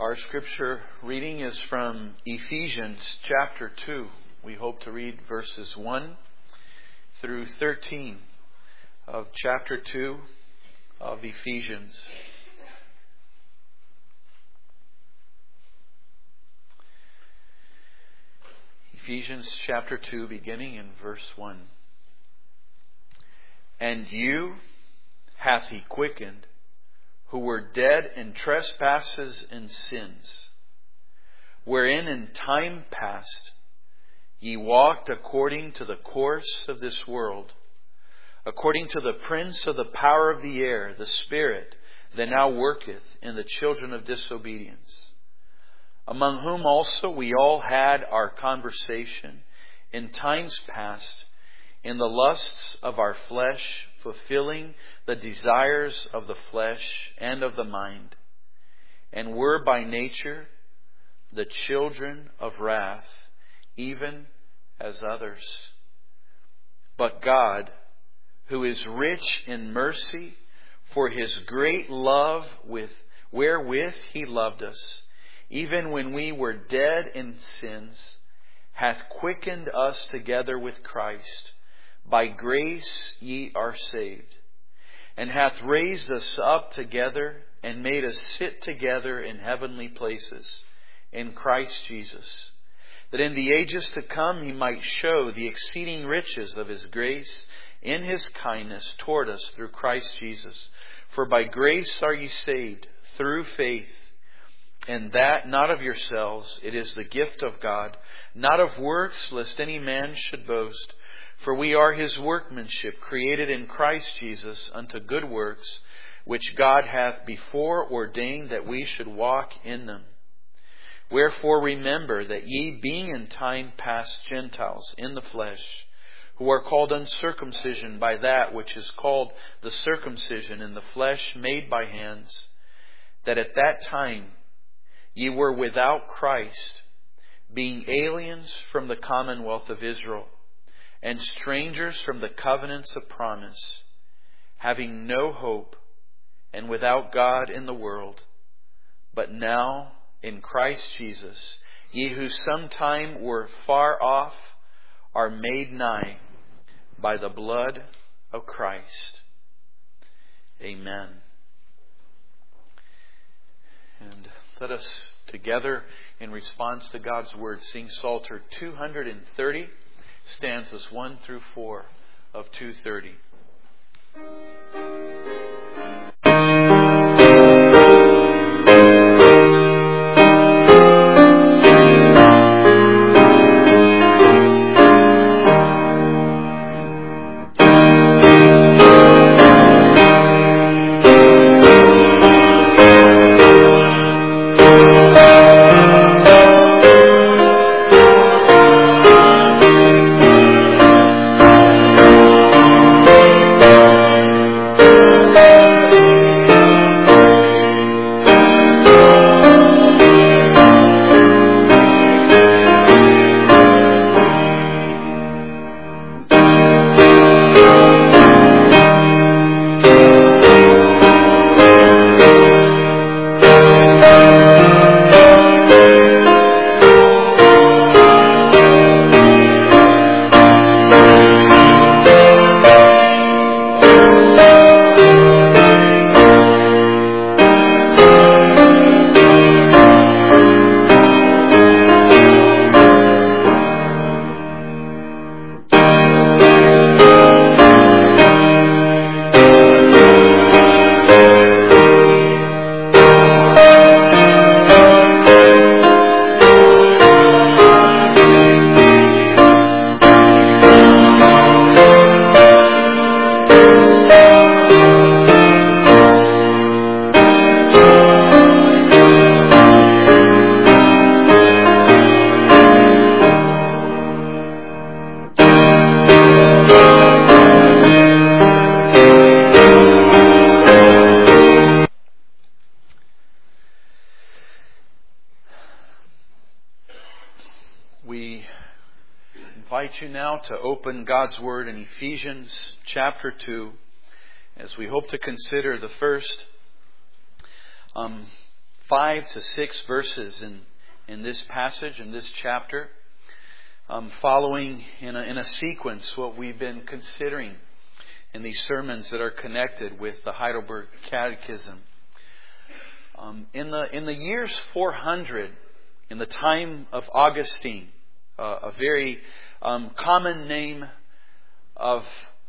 Our scripture reading is from Ephesians chapter 2. We hope to read verses 1 through 13 of chapter 2 of Ephesians. Ephesians chapter 2, beginning in verse 1. And you hath He quickened, who were dead in trespasses and sins, wherein in time past ye walked according to the course of this world, according to the prince of the power of the air, the spirit that now worketh in the children of disobedience, among whom also we all had our conversation in times past, in the lusts of our flesh, fulfilling the desires of the flesh and of the mind, and were by nature the children of wrath, even as others. But God, who is rich in mercy, for His great love wherewith He loved us, even when we were dead in sins, hath quickened us together with Christ. By grace ye are saved, and hath raised us up together, and made us sit together in heavenly places, in Christ Jesus, that in the ages to come He might show the exceeding riches of His grace in His kindness toward us through Christ Jesus. For by grace are ye saved, through faith, and that not of yourselves, it is the gift of God, not of works, lest any man should boast. For we are His workmanship, created in Christ Jesus unto good works, which God hath before ordained that we should walk in them. Wherefore remember that ye, being in time past Gentiles in the flesh, who are called uncircumcision by that which is called the circumcision in the flesh made by hands, that at that time ye were without Christ, being aliens from the commonwealth of Israel, and strangers from the covenants of promise, having no hope, and without God in the world. But now in Christ Jesus, ye who sometime were far off are made nigh by the blood of Christ. Amen. And let us together, in response to God's Word, sing Psalter 230. Stanzas 1 through 4 of 230. You now to open God's Word in Ephesians chapter 2 as we hope to consider the first 5 to 6 verses in this passage, in this chapter, following in a sequence what we've been considering in these sermons that are connected with the Heidelberg Catechism. In the years 400, in the time of Augustine, a very common name of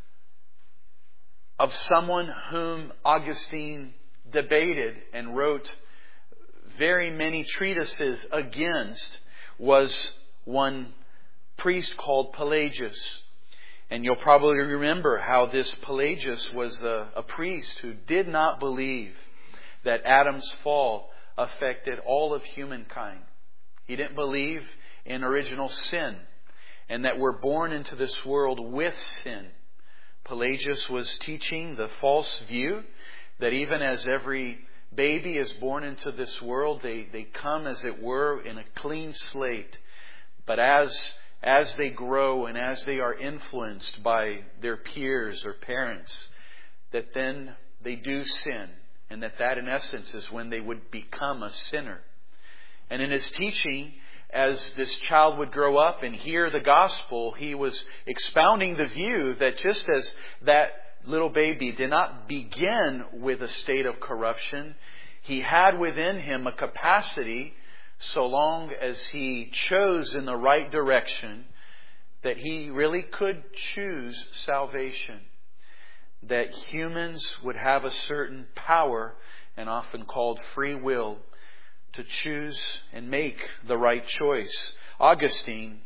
someone whom Augustine debated and wrote very many treatises against, was one priest called Pelagius. And you'll probably remember how this Pelagius was a priest who did not believe that Adam's fall affected all of humankind. He didn't believe in original sin and that we're born into this world with sin. Pelagius was teaching the false view that even as every baby is born into this world, they come, as it were, in a clean slate. But as they grow and as they are influenced by their peers or parents, that then they do sin. And that in essence is when they would become a sinner. And in his teaching, as this child would grow up and hear the gospel, he was expounding the view that just as that little baby did not begin with a state of corruption, he had within him a capacity, so long as he chose in the right direction, that he really could choose salvation. That humans would have a certain power, and often called free will, to choose and make the right choice. Augustine,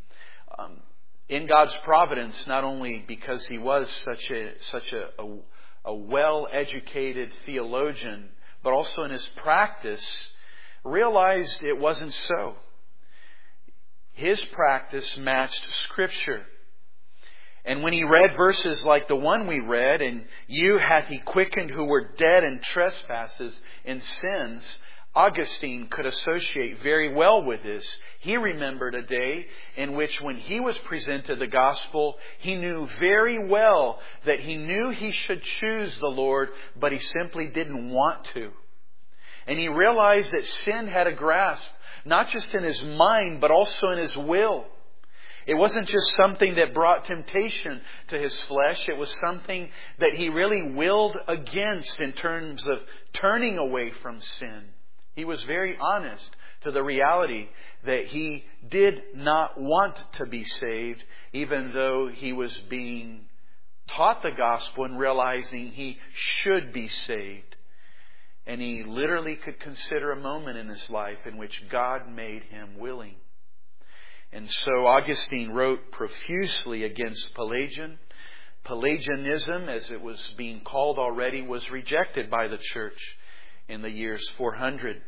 in God's providence, not only because he was such a well-educated theologian, but also in his practice, realized it wasn't so. His practice matched Scripture. And when he read verses like the one we read, and you hath he quickened who were dead in trespasses and sins, Augustine could associate very well with this. He remembered a day in which when he was presented the gospel, he knew very well that he knew he should choose the Lord, but he simply didn't want to. And he realized that sin had a grasp, not just in his mind, but also in his will. It wasn't just something that brought temptation to his flesh. It was something that he really willed against in terms of turning away from sin. He was very honest to the reality that he did not want to be saved, even though he was being taught the gospel and realizing he should be saved. And he literally could consider a moment in his life in which God made him willing. And so Augustine wrote profusely against Pelagian. Pelagianism, as it was being called already, was rejected by the church in the years 400.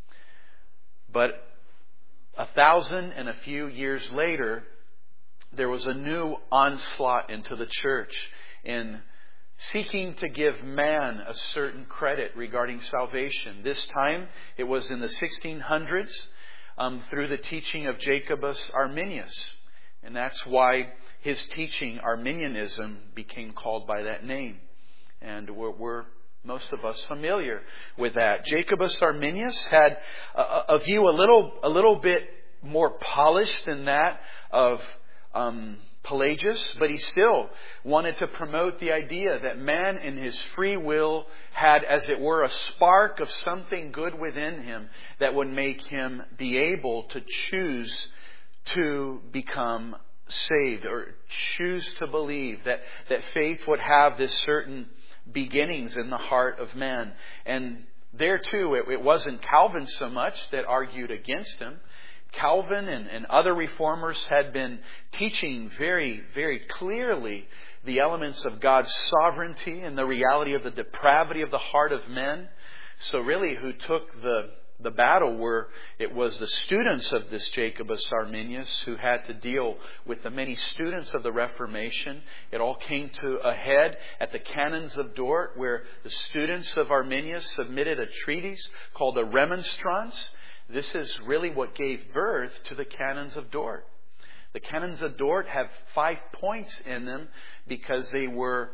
But 1,000 and a few years later, there was a new onslaught into the church in seeking to give man a certain credit regarding salvation. This time, it was in the 1600s. Through the teaching of Jacobus Arminius. And that's why his teaching, Arminianism, became called by that name. And we're most of us familiar with that. Jacobus Arminius had a view a little bit more polished than that of Pelagius, but he still wanted to promote the idea that man in his free will had, as it were, a spark of something good within him that would make him be able to choose to become saved or choose to believe that faith would have this certain beginnings in the heart of man. And there too, it wasn't Calvin so much that argued against him. Calvin and other reformers had been teaching very, very clearly the elements of God's sovereignty and the reality of the depravity of the heart of men. So really who took the battle it was the students of this Jacobus Arminius who had to deal with the many students of the Reformation. It all came to a head at the Canons of Dort, where the students of Arminius submitted a treatise called the Remonstrance. This is really what gave birth to the Canons of Dort. The Canons of Dort have 5 points in them because they were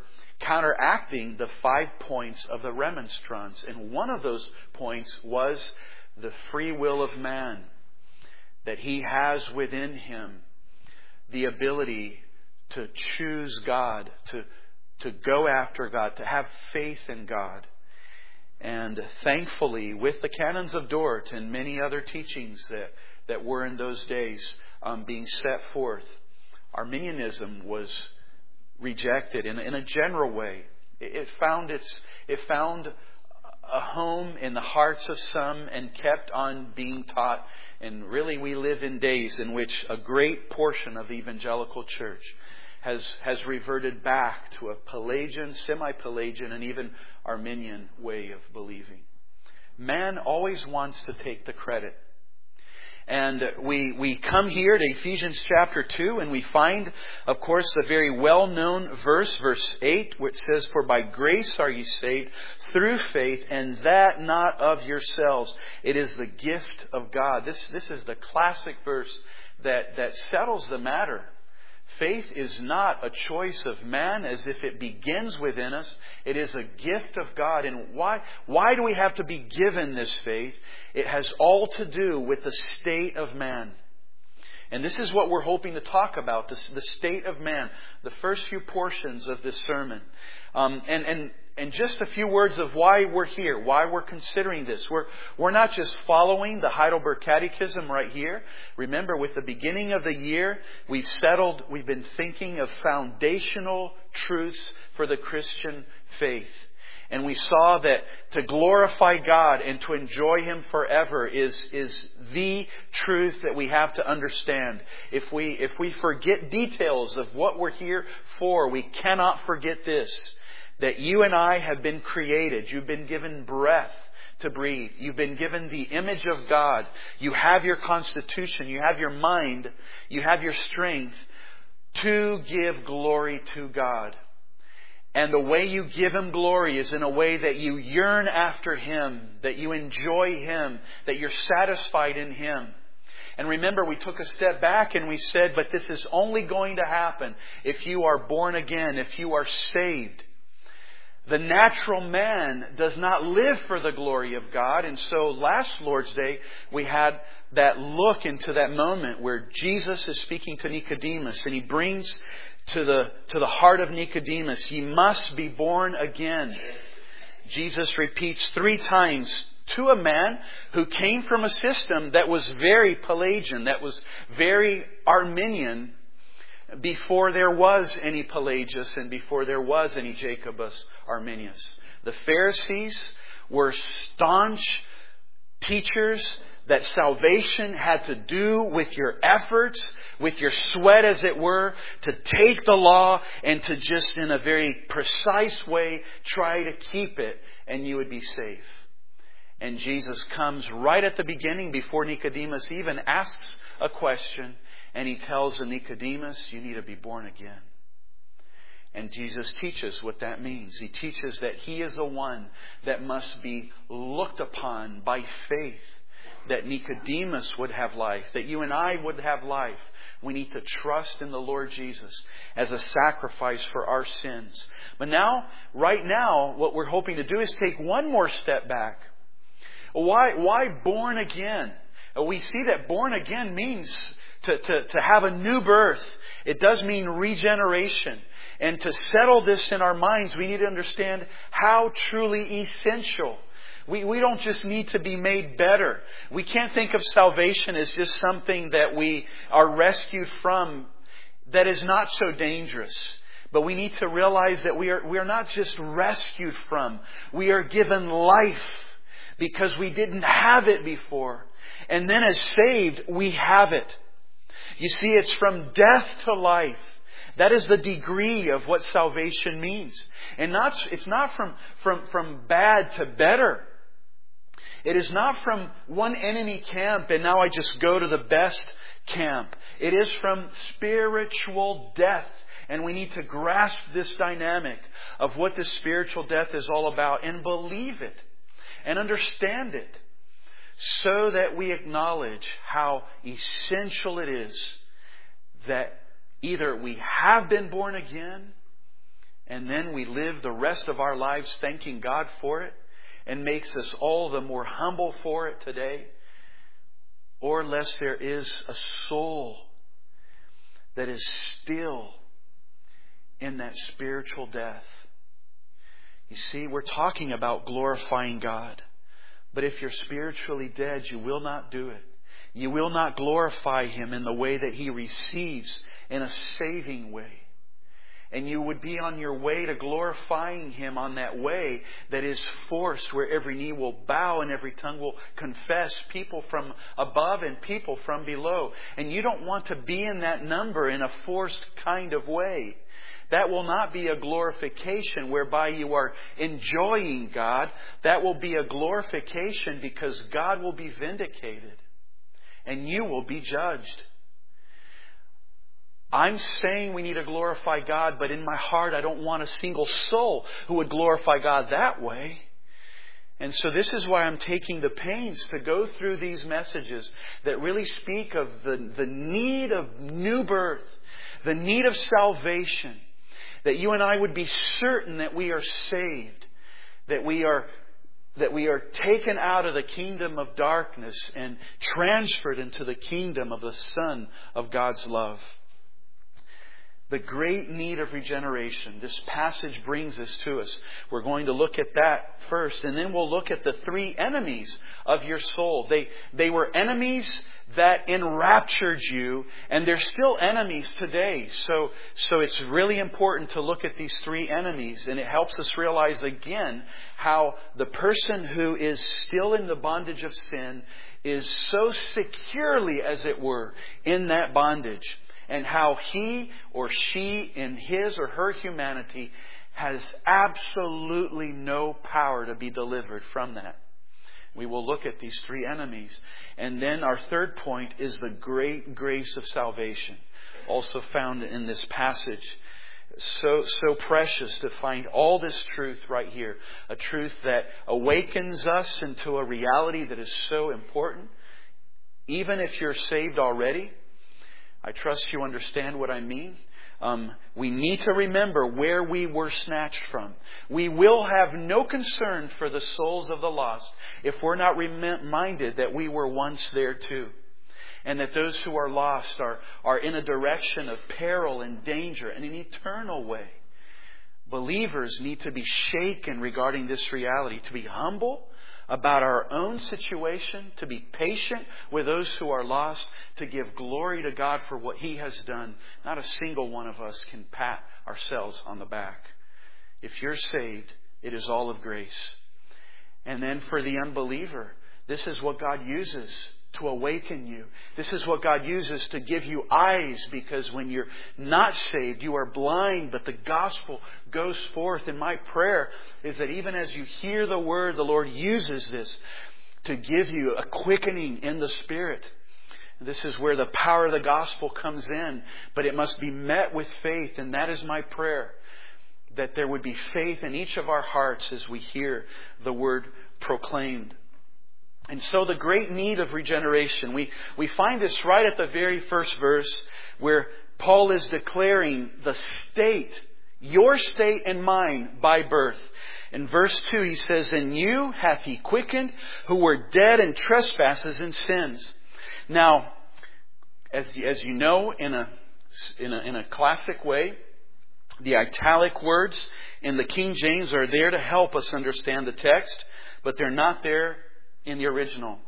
counteracting the 5 points of the Remonstrance. And one of those points was the free will of man, that he has within him the ability to choose God, to go after God, to have faith in God. And thankfully, with the canons of Dort and many other teachings that were in those days being set forth, Arminianism was rejected in a general way. It found a home in the hearts of some and kept on being taught. And really, we live in days in which a great portion of the evangelical church has reverted back to a Pelagian, semi-Pelagian, and even Arminian way of believing. Man always wants to take the credit. And we come here to Ephesians chapter 2, and we find, of course, the very well-known verse 8, which says, "For by grace are ye saved through faith, and that not of yourselves. It is the gift of God." This is the classic verse that settles the matter. Faith is not a choice of man as if it begins within us. It is a gift of God. And why do we have to be given this faith? It has all to do with the state of man. And this is what we're hoping to talk about, the state of man, the first few portions of this sermon. And just a few words of why we're here, why we're considering this. We're not just following the Heidelberg Catechism right here. Remember, with the beginning of the year, we've been thinking of foundational truths for the Christian faith. And we saw that to glorify God and to enjoy Him forever is the truth that we have to understand. If we forget details of what we're here for, we cannot forget this. That you and I have been created. You've been given breath to breathe. You've been given the image of God. You have your constitution. You have your mind. You have your strength to give glory to God. And the way you give Him glory is in a way that you yearn after Him, that you enjoy Him, that you're satisfied in Him. And remember, we took a step back and we said, but this is only going to happen if you are born again, if you are saved. The natural man does not live for the glory of God. And so last Lord's Day, we had that look into that moment where Jesus is speaking to Nicodemus. And He brings to the heart of Nicodemus, "Ye must be born again." Jesus repeats 3 times to a man who came from a system that was very Pelagian, that was very Arminian, before there was any Pelagius and before there was any Jacobus Arminius. The Pharisees were staunch teachers that salvation had to do with your efforts, with your sweat as it were, to take the law and to just in a very precise way try to keep it and you would be safe. And Jesus comes right at the beginning before Nicodemus even asks a question. And He tells Nicodemus, you need to be born again. And Jesus teaches what that means. He teaches that He is the one that must be looked upon by faith. That Nicodemus would have life. That you and I would have life. We need to trust in the Lord Jesus as a sacrifice for our sins. But right now, what we're hoping to do is take one more step back. Why born again? We see that born again means to have a new birth. It does mean regeneration. And to settle this in our minds, we need to understand how truly essential. We don't just need to be made better. We can't think of salvation as just something that we are rescued from that is not so dangerous. But we need to realize that we are not just rescued from. We are given life because we didn't have it before. And then as saved, we have it. You see, it's from death to life. That is the degree of what salvation means. And it's not from bad to better. It is not from one enemy camp and now I just go to the best camp. It is from spiritual death. And we need to grasp this dynamic of what this spiritual death is all about and believe it and understand it. So that we acknowledge how essential it is that either we have been born again and then we live the rest of our lives thanking God for it. and makes us all the more humble for it today. Or lest there is a soul that is still in that spiritual death. You see, we're talking about glorifying God. But if you're spiritually dead, you will not do it. You will not glorify Him in the way that He receives in a saving way. And you would be on your way to glorifying Him on that way that is forced, where every knee will bow and every tongue will confess, people from above and people from below. And you don't want to be in that number in a forced kind of way. That will not be a glorification whereby you are enjoying God. That will be a glorification because God will be vindicated and you will be judged. I'm saying we need to glorify God, but in my heart I don't want a single soul who would glorify God that way. And so this is why I'm taking the pains to go through these messages that really speak of the need of new birth, the need of salvation, that you and I would be certain that we are saved, that we are taken out of the kingdom of darkness and transferred into the kingdom of the Son of God's love. The great need of regeneration. This passage brings this to us. We're going to look at that first, and then we'll look at the three enemies of your soul. They were enemies that enraptured you, and they're still enemies today. So it's really important to look at these three enemies, and it helps us realize again how the person who is still in the bondage of sin is so securely, as it were, in that bondage. And how he or she in his or her humanity has absolutely no power to be delivered from that. We will look at these three enemies. And then our third point is the great grace of salvation, also found in this passage. So precious to find all this truth right here. A truth that awakens us into a reality that is so important. Even if you're saved already, I trust you understand what I mean. We need to remember where we were snatched from. We will have no concern for the souls of the lost if we're not reminded that we were once there too. And that those who are lost are in a direction of peril and danger in an eternal way. Believers need to be shaken regarding this reality, to be humble about our own situation, to be patient with those who are lost, to give glory to God for what He has done. Not a single one of us can pat ourselves on the back. If you're saved, it is all of grace. And then for the unbeliever, this is what God uses to awaken you. This is what God uses to give you eyes, because when you're not saved, you are blind, but the gospel goes forth. And my prayer is that even as you hear the word, the Lord uses this to give you a quickening in the Spirit. This is where the power of the gospel comes in, but it must be met with faith. And that is my prayer, that there would be faith in each of our hearts as we hear the word proclaimed. And so the great need of regeneration, we find this right at the very first verse, where Paul is declaring the state, your state and mine, by birth. In verse 2 he says, "And you hath He quickened, who were dead in trespasses and sins." Now, as you know, in a classic way, the italic words in the King James are there to help us understand the text, but they're not there in the original.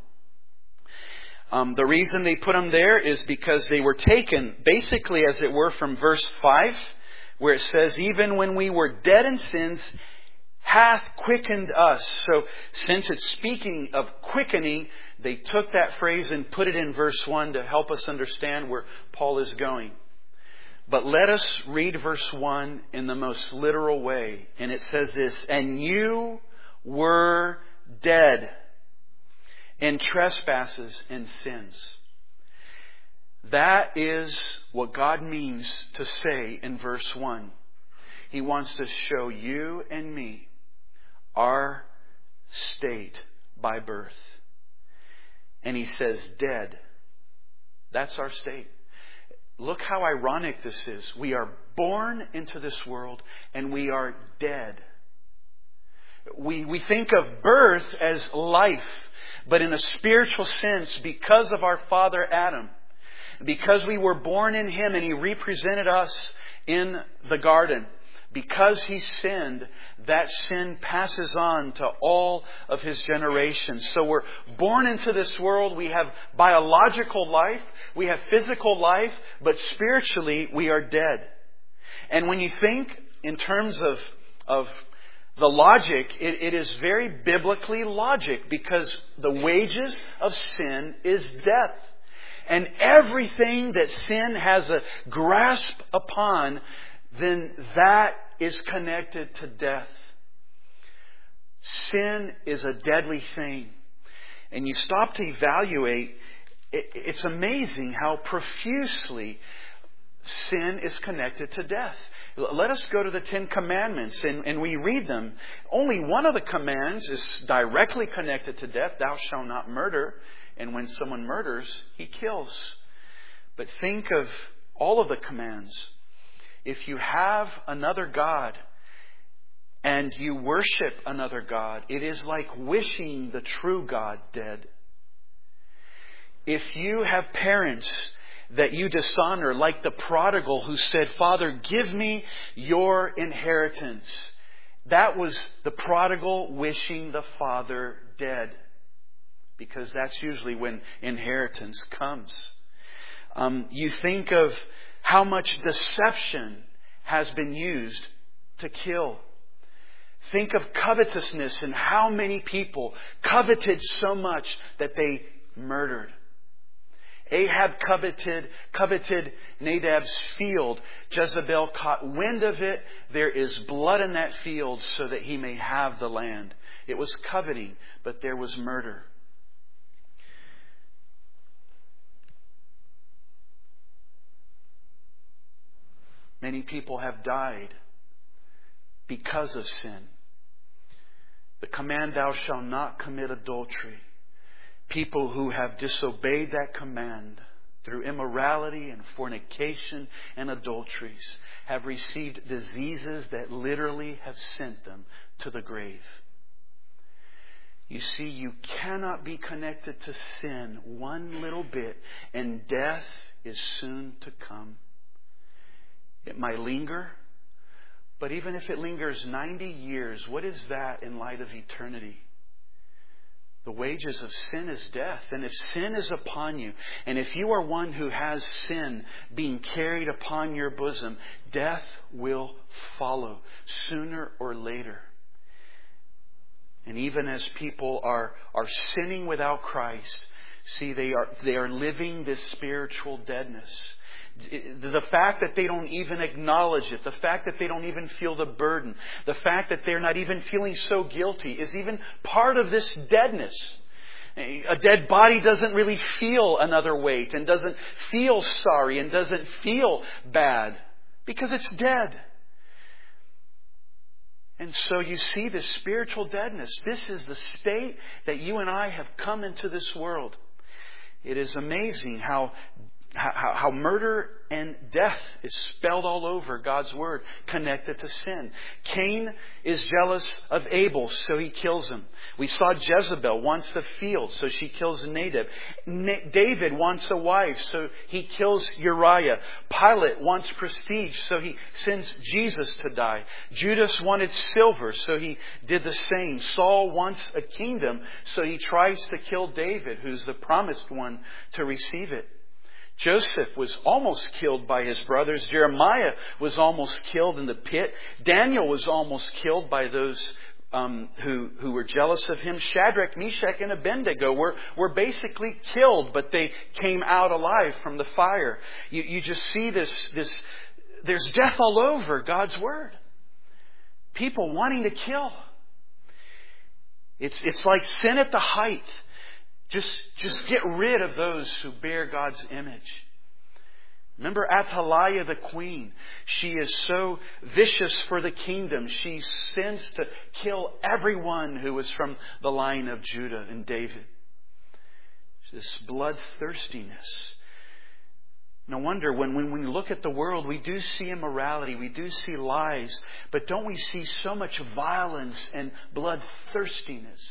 The reason they put them there is because they were taken basically, as it were, from verse 5, where it says, "Even when we were dead in sins, hath quickened us." So since it's speaking of quickening, they took that phrase and put it in verse 1 to help us understand where Paul is going. But let us read verse 1 in the most literal way. And it says this, "And you were dead in trespasses and sins." That is what God means to say in verse 1. He wants to show you and me our state by birth. And He says dead. That's our state. Look how ironic this is. We are born into this world and we are dead. We think of birth as life, but in a spiritual sense, because of our father Adam, because we were born in him and he represented us in the garden, because he sinned, that sin passes on to all of his generations. So we're born into this world. We have biological life. We have physical life. But spiritually, we are dead. And when you think in terms of the logic, it is very biblically logic, because the wages of sin is death. And everything that sin has a grasp upon, then that is connected to death. Sin is a deadly thing. And you stop to evaluate, it's amazing how profusely sin is connected to death. Let us go to the 10 Commandments and we read them. Only one of the commands is directly connected to death. Thou shalt not murder. And when someone murders, he kills. But think of all of the commands. If you have another God and you worship another God, it is like wishing the true God dead. If you have parents that you dishonor, like the prodigal who said, Father, give me your inheritance. That was the prodigal wishing the father dead. Because that's usually when inheritance comes. You think of how much deception has been used to kill. Think of covetousness and how many people coveted so much that they murdered. Ahab coveted Nadab's field. Jezebel caught wind of it. There is blood in that field so that he may have the land. It was coveting, but there was murder. Many people have died because of sin. The command, thou shalt not commit adultery. People who have disobeyed that command through immorality and fornication and adulteries have received diseases that literally have sent them to the grave. You see, you cannot be connected to sin one little bit and death is soon to come. It might linger, but even if it lingers 90 years, what is that in light of eternity? The wages of sin is death. And if sin is upon you, and if you are one who has sin being carried upon your bosom, death will follow sooner or later. And even as people are sinning without Christ, see, they are living this spiritual deadness. The fact that they don't even acknowledge it, the fact that they don't even feel the burden, the fact that they're not even feeling so guilty is even part of this deadness. A dead body doesn't really feel another weight and doesn't feel sorry and doesn't feel bad because it's dead. And so you see this spiritual deadness. This is the state that you and I have come into this world. It is amazing how murder and death is spelled all over God's Word, connected to sin. Cain is jealous of Abel, so he kills him. We saw Jezebel wants the field, so she kills Nadab. David wants a wife, so he kills Uriah. Pilate wants prestige, so he sends Jesus to die. Judas wanted silver, so he did the same. Saul wants a kingdom, so he tries to kill David, who's the promised one to receive it. Joseph was almost killed by his brothers. Jeremiah was almost killed in the pit. Daniel was almost killed by those who were jealous of him. Shadrach, Meshach, and Abednego were basically killed, but they came out alive from the fire. You just see this. There's death all over God's Word. People wanting to kill. It's like sin at the height. Just get rid of those who bear God's image. Remember Athaliah the queen. She is so vicious for the kingdom. She sends to kill everyone who is from the line of Judah and David. This bloodthirstiness. No wonder when we look at the world, we do see immorality, we do see lies, but don't we see so much violence and bloodthirstiness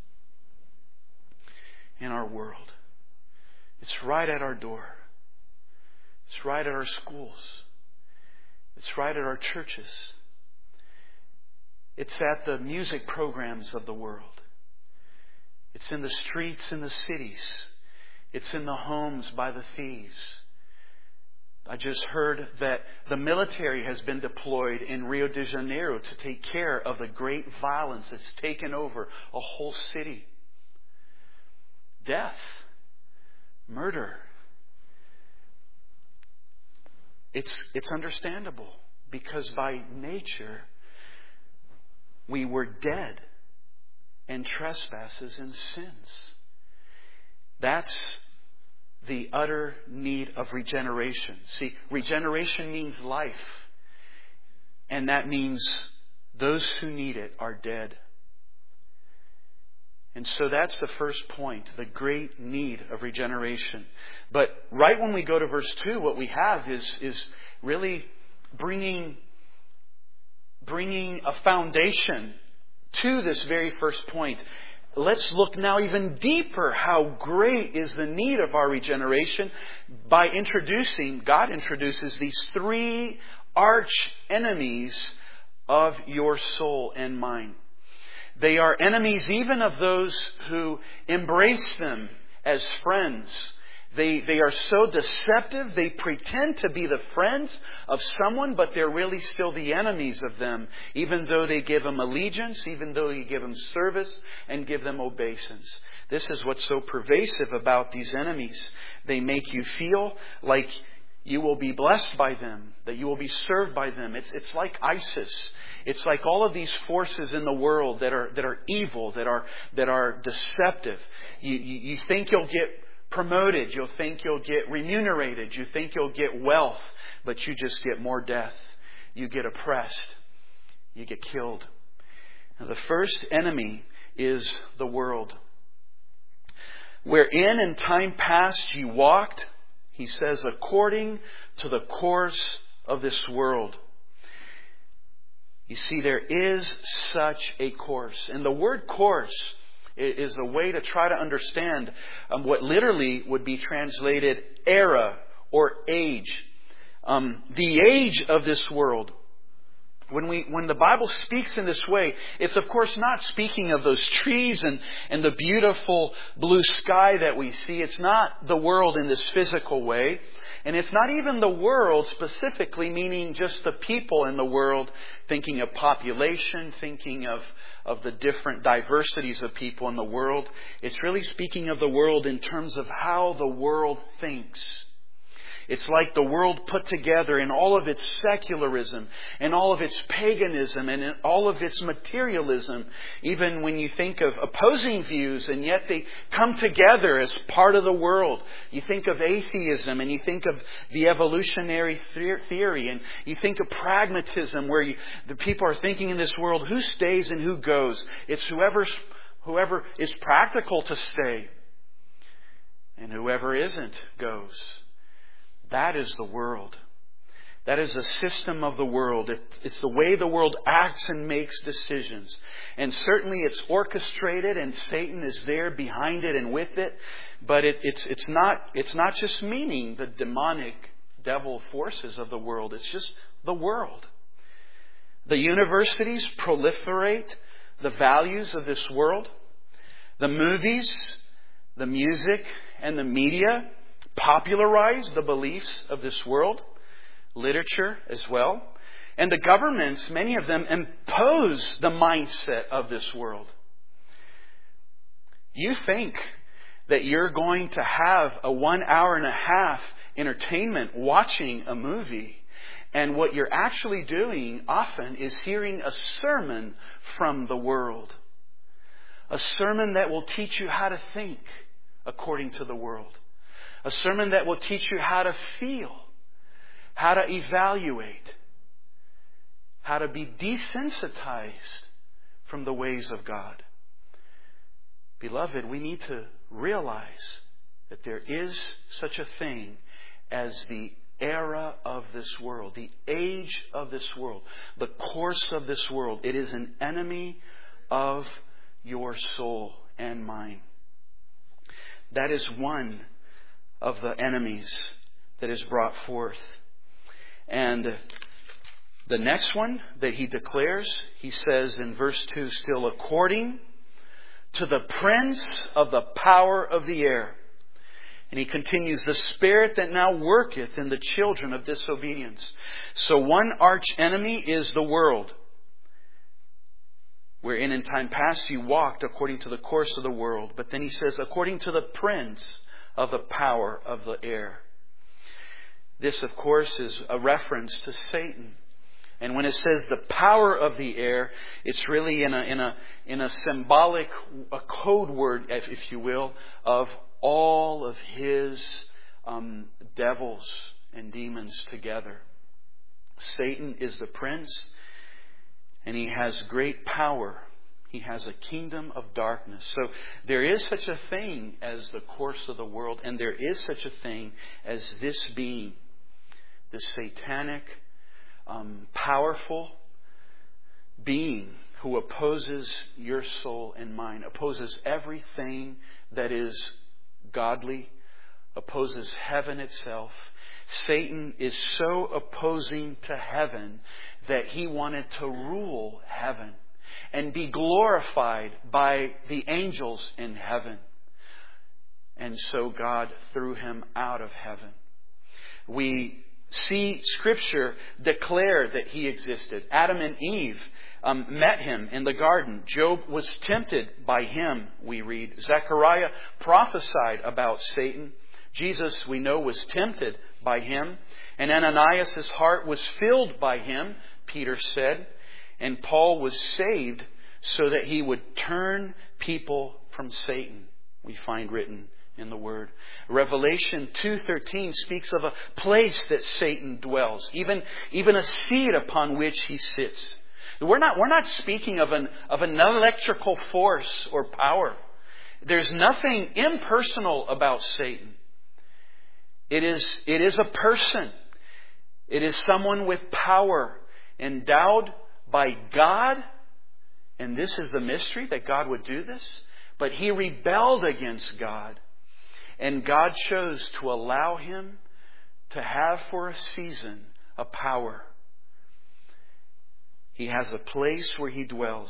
in our world? It's right at our door. It's right at our schools. It's right at our churches. It's at the music programs of the world. It's in the streets in the cities. It's in the homes by the thieves. I just heard that the military has been deployed in Rio de Janeiro to take care of the great violence that's taken over a whole city. Death. Murder. It's understandable because by nature we were dead in trespasses and sins. That's the utter need of regeneration. See, regeneration means life. And that means those who need it are dead. And so that's the first point, the great need of regeneration. But right when we go to verse 2, what we have is really bringing a foundation to this very first point. Let's look now even deeper how great is the need of our regeneration by God introduces these three arch enemies of your soul and mind. They are enemies even of those who embrace them as friends. They are so deceptive. They pretend to be the friends of someone, but they're really still the enemies of them, even though they give them allegiance, even though you give them service and give them obeisance. This is what's so pervasive about these enemies. They make you feel like you will be blessed by them, that you will be served by them. It's like ISIS. It's like all of these forces in the world that are evil, that are deceptive. You think you'll get promoted, you'll think you'll get remunerated, you think you'll get wealth, but you just get more death. You get oppressed. You get killed. Now, the first enemy is the world. Wherein in time past you walked, he says, according to the course of this world. You see, there is such a course. And the word course is a way to try to understand what literally would be translated era or age. The age of this world. When the Bible speaks in this way, it's of course not speaking of those trees and the beautiful blue sky that we see. It's not the world in this physical way. And it's not even the world specifically, meaning just the people in the world, thinking of population, thinking of the different diversities of people in the world. It's really speaking of the world in terms of how the world thinks. It's like the world put together in all of its secularism, and all of its paganism, and in all of its materialism. Even when you think of opposing views, and yet they come together as part of the world. You think of atheism, and you think of the evolutionary theory, and you think of pragmatism, where the people are thinking in this world, who stays and who goes? It's whoever is practical to stay, and whoever isn't goes. That is the world. That is the system of the world. It's the way the world acts and makes decisions. And certainly it's orchestrated and Satan is there behind it and with it. But it's not just meaning the demonic devil forces of the world. It's just the world. The universities proliferate the values of this world. The movies, the music, and the media popularize the beliefs of this world, literature as well. And the governments, many of them, impose the mindset of this world. You think that you're going to have a 1 hour and a half entertainment watching a movie, and what you're actually doing often is hearing a sermon from the world. A sermon that will teach you how to think according to the world. A sermon that will teach you how to feel, how to evaluate, how to be desensitized from the ways of God. Beloved, we need to realize that there is such a thing as the era of this world, the age of this world, the course of this world. It is an enemy of your soul and mine. That is one of the enemies that is brought forth. And the next one that he declares, he says in verse 2, still, according to the prince of the power of the air. And he continues, the spirit that now worketh in the children of disobedience. So one arch enemy is the world, wherein in time past you walked according to the course of the world. But then he says, according to the prince of the power of the air. This, of course, is a reference to Satan. And when it says the power of the air, it's really in a symbolic, a code word, if you will, of all of his devils and demons together. Satan is the prince, and he has great power. He has a kingdom of darkness. So there is such a thing as the course of the world, and there is such a thing as this being, this satanic, powerful being who opposes your soul and mine, opposes everything that is godly, opposes heaven itself. Satan is so opposing to heaven that he wanted to rule heaven and be glorified by the angels in heaven. And so God threw him out of heaven. We see Scripture declare that he existed. Adam and Eve met him in the garden. Job was tempted by him, we read. Zechariah prophesied about Satan. Jesus, we know, was tempted by him. And Ananias' heart was filled by him, Peter said. And Paul was saved so that he would turn people from Satan, we find written in the Word. Revelation 2:13 speaks of a place that Satan dwells, even a seat upon which he sits. We're not speaking of an electrical force or power. There's nothing impersonal about Satan. It is a person. It is someone with power, endowed by God. And this is the mystery, that God would do this. But he rebelled against God. And God chose to allow him to have for a season a power. He has a place where he dwells.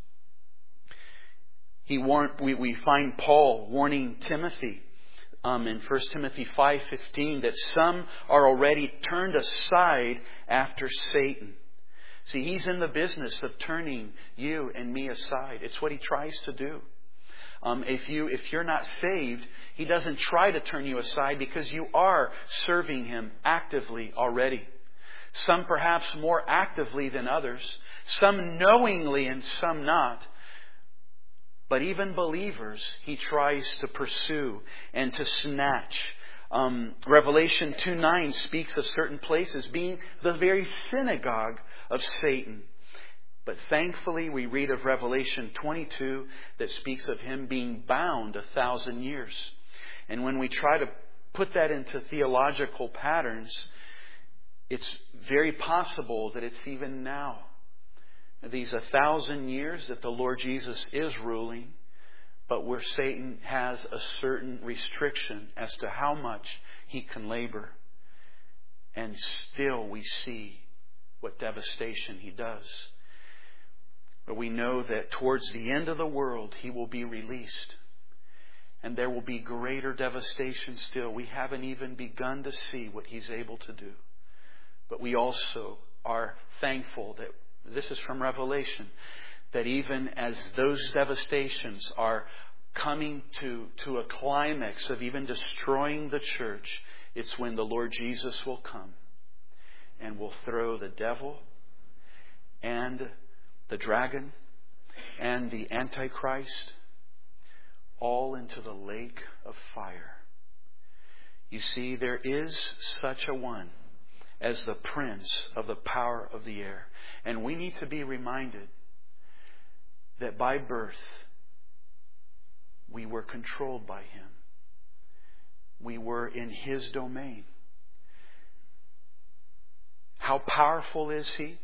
We find Paul warning Timothy in 1 Timothy 5:15 that some are already turned aside after Satan. See, he's in the business of turning you and me aside. It's what he tries to do. If you're not saved, he doesn't try to turn you aside because you are serving him actively already. Some perhaps more actively than others. Some knowingly and some not. But even believers, he tries to pursue and to snatch. Revelation 2:9 speaks of certain places being the very synagogue of Satan. But thankfully, we read of Revelation 22 that speaks of him being bound 1,000 years. And when we try to put that into theological patterns, it's very possible that it's even now. These 1,000 years that the Lord Jesus is ruling, but where Satan has a certain restriction as to how much he can labor. And still we see what devastation he does. But we know that towards the end of the world, he will be released. And there will be greater devastation still. We haven't even begun to see what he's able to do. But we also are thankful that, this is from Revelation, that even as those devastations are coming to a climax of even destroying the church, it's when the Lord Jesus will come and will throw the devil and the dragon and the Antichrist all into the lake of fire. You see, there is such a one as the prince of the power of the air. And we need to be reminded that by birth, we were controlled by him. We were in his domain. How powerful is He?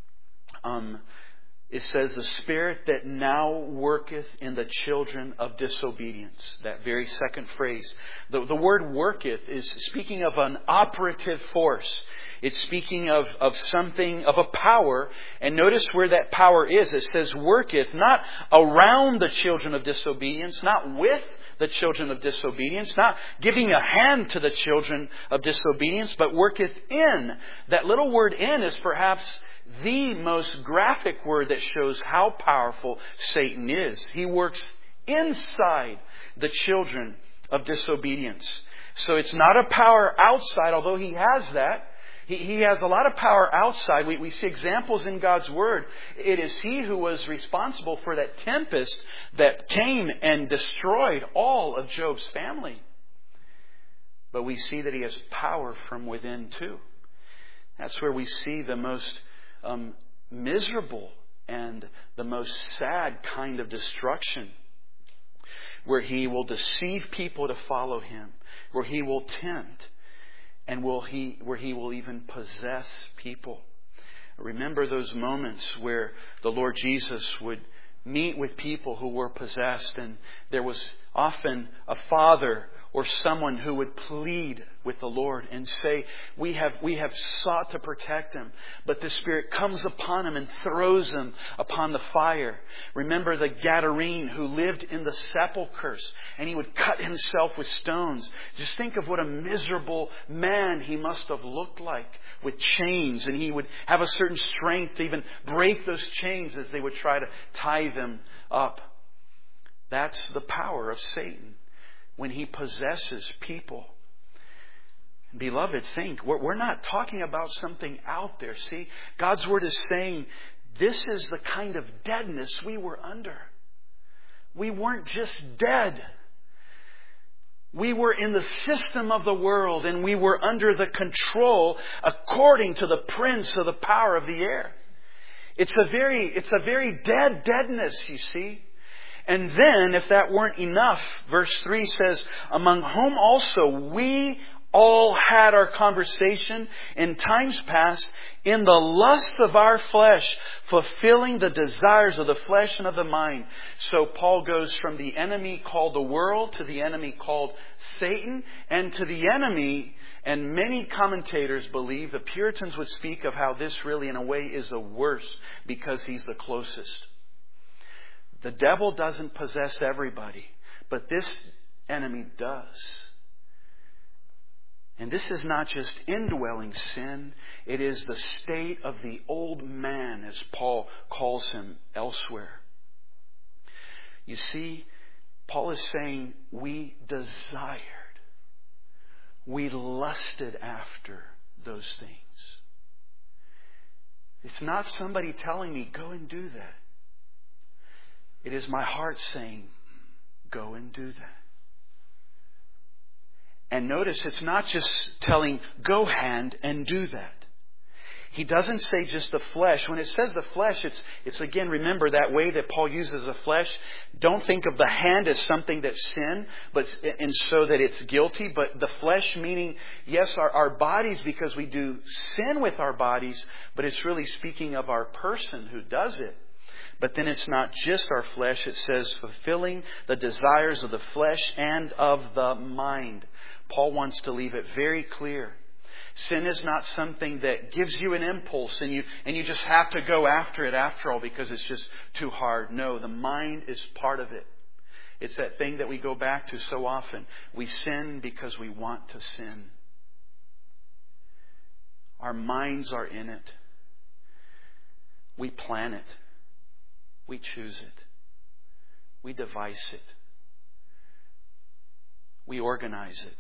It says, the Spirit that now worketh in the children of disobedience. That very second phrase. The word worketh is speaking of an operative force. It's speaking of something, of a power. And notice where that power is. It says worketh, not around the children of disobedience, not with the children of disobedience, not giving a hand to the children of disobedience, but worketh in. That little word in is perhaps the most graphic word that shows how powerful Satan is. He works inside the children of disobedience. So it's not a power outside, although he has that. He has a lot of power outside. We see examples in God's Word. It is He who was responsible for that tempest that came and destroyed all of Job's family. But we see that He has power from within too. That's where we see the most miserable and the most sad kind of destruction, where He will deceive people to follow Him, where He will tempt, and where He will even possess people. Remember those moments where the Lord Jesus would meet with people who were possessed, and there was often a father or someone who would plead with the Lord and say, we have sought to protect him, but the Spirit comes upon him and throws him upon the fire. Remember the Gadarene who lived in the sepulchres, and he would cut himself with stones. Just think of what a miserable man he must have looked like with chains, and he would have a certain strength to even break those chains as they would try to tie them up. That's the power of Satan when he possesses people. Beloved, think, we're not talking about something out there. See, God's Word is saying this is the kind of deadness we were under. We weren't just dead. We were in the system of the world, and we were under the control according to the prince of the power of the air. It's a very deadness, you see. And then, if that weren't enough, verse 3 says, among whom also we all had our conversation in times past in the lust of our flesh, fulfilling the desires of the flesh and of the mind. So Paul goes from the enemy called the world to the enemy called Satan, and to the enemy, and many commentators believe, the Puritans would speak of how this really in a way is the worst because he's the closest. The devil doesn't possess everybody, but this enemy does. And this is not just indwelling sin. It is the state of the old man, as Paul calls him elsewhere. You see, Paul is saying we desired, we lusted after those things. It's not somebody telling me, go and do that. It is my heart saying, go and do that. And notice, it's not just telling, go hand and do that. He doesn't say just the flesh. When it says the flesh, it's again, remember that way that Paul uses the flesh. Don't think of the hand as something that's sin, and so that it's guilty. But the flesh meaning, yes, our bodies, because we do sin with our bodies, but it's really speaking of our person who does it. But then it's not just our flesh. It says fulfilling the desires of the flesh and of the mind. Paul wants to leave it very clear. Sin is not something that gives you an impulse and you just have to go after it after all because it's just too hard. No, the mind is part of it. It's that thing that we go back to so often. We sin because we want to sin. Our minds are in it. We plan it. We choose it. We devise it. We organize it.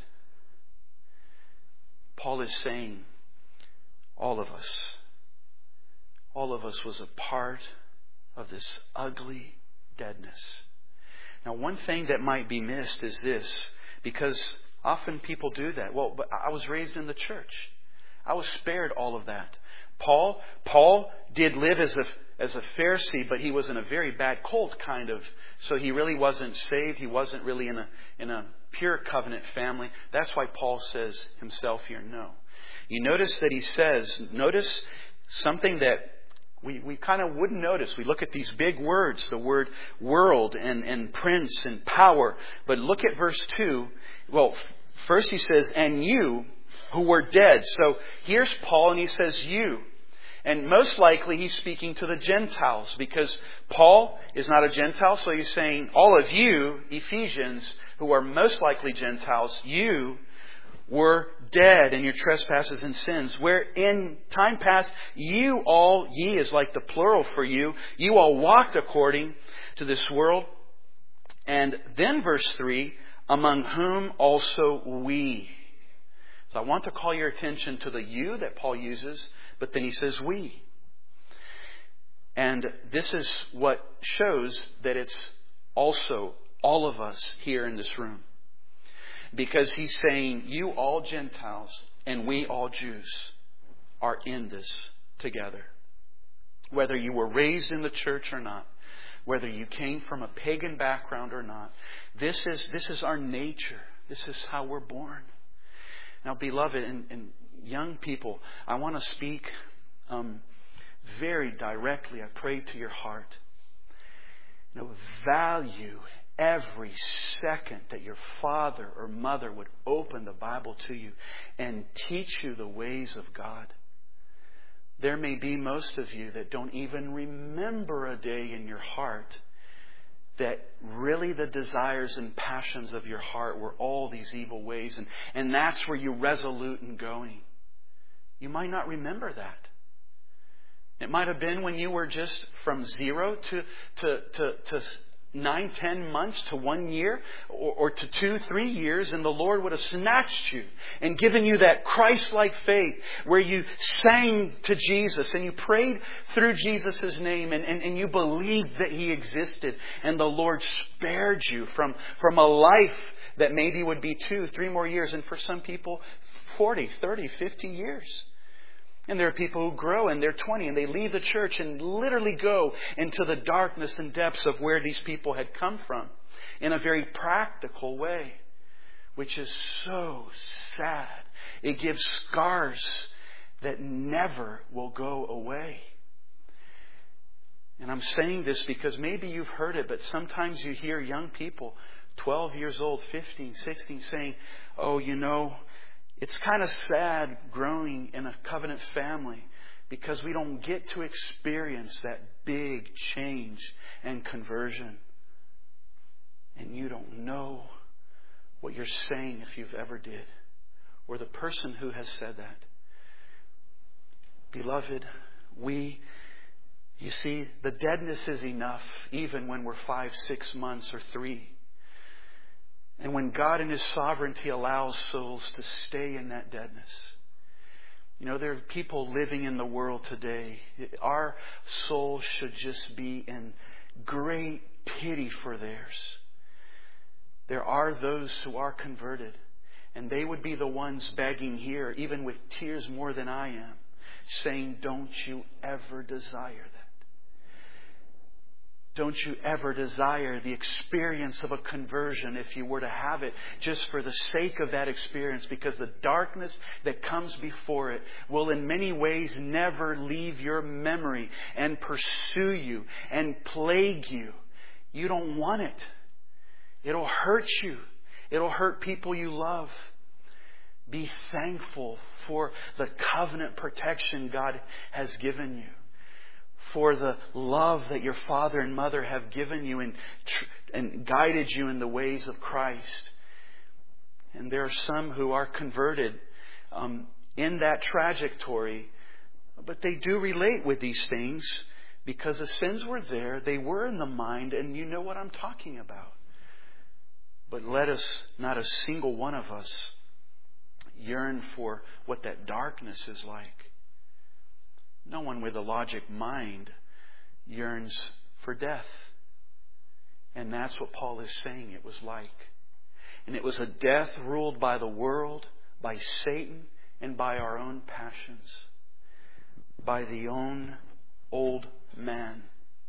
Paul is saying, all of us was a part of this ugly deadness. Now, one thing that might be missed is this, because often people do that. Well, but I was raised in the church. I was spared all of that. Paul did live as a Pharisee, but he was in a very bad cult kind of. So he really wasn't saved. He wasn't really in a pure covenant family. That's why Paul says himself here, no. you notice that he says, notice something that we kind of wouldn't notice. We look at these big words, the word world and prince and power. But look at verse 2. Well, first he says, and you who were dead. So here's Paul and he says you. And most likely he's speaking to the Gentiles because Paul is not a Gentile. So he's saying, all of you, Ephesians, who are most likely Gentiles, you were dead in your trespasses and sins, where in time past you all, ye is like the plural for you all walked according to this world. And then verse 3, among whom also we. So I want to call your attention to the you that Paul uses, but then he says we. And this is what shows that it's also all of us here in this room. Because he's saying, you all Gentiles and we all Jews are in this together. Whether you were raised in the church or not, whether you came from a pagan background or not, this is our nature. This is how we're born. Now, beloved and young people, I want to speak very directly, I pray, to your heart. Value every second that your father or mother would open the Bible to you and teach you the ways of God. There may be most of you that don't even remember a day in your heart that really the desires and passions of your heart were all these evil ways. And that's where you're resolute in going. You might not remember that. It might have been when you were just from 0 to 9, 10 months to 1 year or to 2, 3 years, and the Lord would have snatched you and given you that Christ-like faith where you sang to Jesus and you prayed through Jesus' name and you believed that He existed, and the Lord spared you from a life that maybe would be 2, 3 more years, and for some people 40, 30, 50 years. And there are people who grow and they're 20 and they leave the church and literally go into the darkness and depths of where these people had come from in a very practical way, which is so sad. It gives scars that never will go away. And I'm saying this because maybe you've heard it, but sometimes you hear young people, 12 years old, 15, 16, saying, oh, it's kind of sad growing in a covenant family because we don't get to experience that big change and conversion. And you don't know what you're saying if you've ever did, or the person who has said that. Beloved, you see, the deadness is enough even when we're 5, 6 months or 3. And when God in His sovereignty allows souls to stay in that deadness. There are people living in the world today. Our soul should just be in great pity for theirs. There are those who are converted, and they would be the ones begging here, even with tears more than I am, saying, don't you ever desire that. Don't you ever desire the experience of a conversion if you were to have it, just for the sake of that experience, because the darkness that comes before it will in many ways never leave your memory and pursue you and plague you. You don't want it. It'll hurt you. It'll hurt people you love. Be thankful for the covenant protection God has given you, for the love that your father and mother have given you and guided you in the ways of Christ. And there are some who are converted in that trajectory, but they do relate with these things because the sins were there, they were in the mind, and you know what I'm talking about. But let us, not a single one of us, yearn for what that darkness is like. No one with a logic mind yearns for death. And that's what Paul is saying it was like. And it was a death ruled by the world, by Satan, and by our own passions. By the own old man.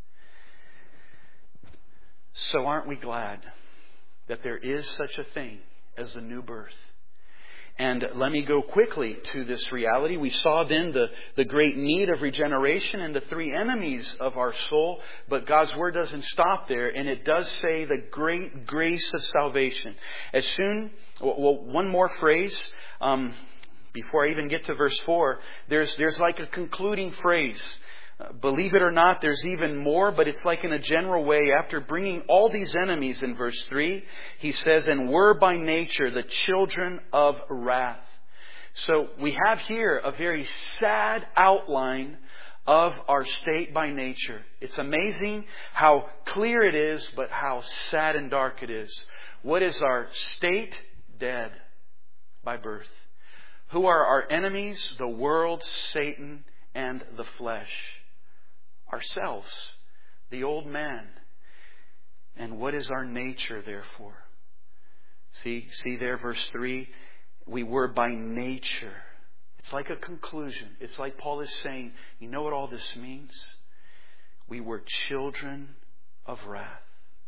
So aren't we glad that there is such a thing as the new birth? And let me go quickly to this reality. We saw then the great need of regeneration and the three enemies of our soul. But God's Word doesn't stop there. And it does say the great grace of salvation. One more phrase. Before I even get to verse 4, there's like a concluding phrase. Believe it or not, there's even more, but it's like in a general way. After bringing all these enemies in verse 3, he says, and were by nature the children of wrath. So we have here a very sad outline of our state by nature. It's amazing how clear it is, but how sad and dark it is. What is our state? Dead by birth. Who are our enemies? The world, Satan, and the flesh. Ourselves, the old man. And what is our nature, therefore? See there, verse 3. We were by nature. It's like a conclusion. It's like Paul is saying, you know what all this means? We were children of wrath.